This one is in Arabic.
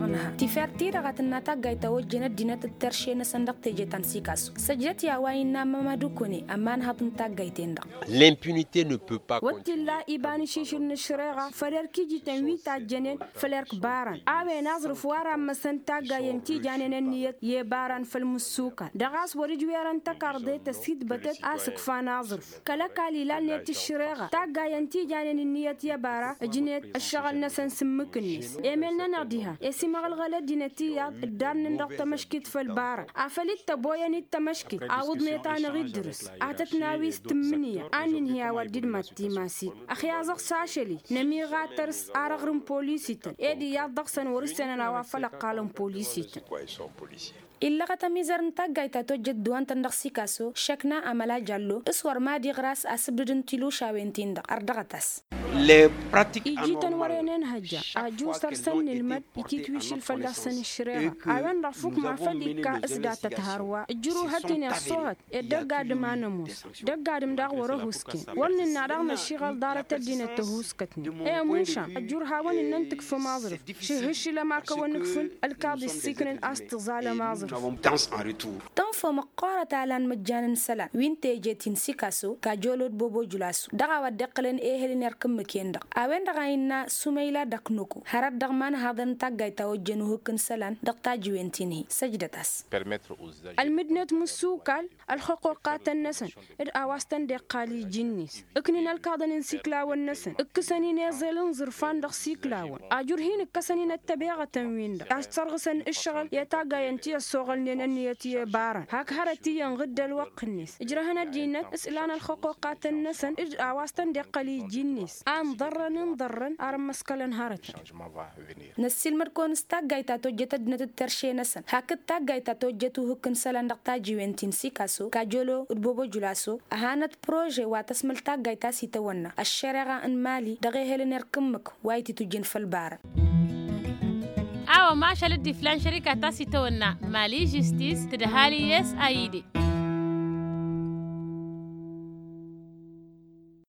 دغنها تفرتي رغتنا تاغاي توجنا دينة الترشين صندوق تيجتان سيكاسو سجلت يا واينا مامادو كوني امان هاتن تاغاي تندق l'impunité ne peut pas وتلا إبان شيشر نشريغا فلركي جيتن ويتا جنين فلرك باران آوي ناظر فوارا مسن تاغا ينتي جانين النيت يباران فالمسوكا دغاس ورجويران تكاردي تسيد بتت آسك فاناظر كلا كالي لانيت الشريغا تاغا ينتي جانين النيت يبارا جنيت الشغل نسن سمك النيس إيميلنا نرديها يسي مغلغلة دينتي الدار نندق تمشكيت فالبارا أفلت تبويا نيت تمشكيت عوض نيتان غيدرس أعتتناوي ستمنية آنين هي وديد ماتي ماسي أخي أزق ساشلي نمي غاترس أرغرم بوليسيتن إيدي يادق سنورسنا نوافل قالم بوليسيتن إلا قتميزر نتاقاي تاتوجد دوان تندقسي كاسو شكنا أملا جالو اسوار ما دي غراس أسبدن تلو شاوينتين دق أردغتاس إجيتن ورينين هجا أجو سرسن المد إكيتويش الفلاسن الشريعة أوان رفوك مع فديكا إسدا تتهاروا الجرو هاتين الصوت إدقا دما نموس دقا دمداغ وروهوسكين ورن نارغ مشيغل دارة الدين التهوسكتني إيه منشا الجور هاوان إننتك في مازرف شهش لما كونكفل الكاضي السيكن أستغزال مازرف تنفو مقارة على مجانا سلا وين تيجيتين سيكاسو كاجولود بوبو جلاسو دغا ودقلن إيهلين يركم مكيندق أوين دغاينا سميلا دقنوكو هرد دغمان هذا تاقاي توجنوه كن سلان دقتا جوينتيني سجدتاس المدنة مسوكال الحقوقات النسن الأواستن دقالي جنيس اكنين الكادن انسيكلا والنسن اكسانين يزيلن زرفان دق سيكلاون أجورهين اكسانين التبيغة تنوين دق أسترغسن الشغل يتاقاي انتي السوغل نينيتي بارا هاك هرتي ينغد الوق النس اجرهنا دينة اسلان الحقوقات النسن الأواستن دقالي جنيس ضرن أرم مسكلن هارت نسيل مركون استاقاي تاتوجت دنة الترشي نسن هاك تاقاي تاتوجتو هكن سلان دقتا جوينتين سيكاسو كاجولو بوبو جلاسو أهانت بروجي واتسمل تاقاي تاسي تونا الشارع ان مالي دغيه لنركمك وايتي تجين في البار ما شالت دي فلان شركة تاسي تونا مالي جستيس تدهالي يس ايدي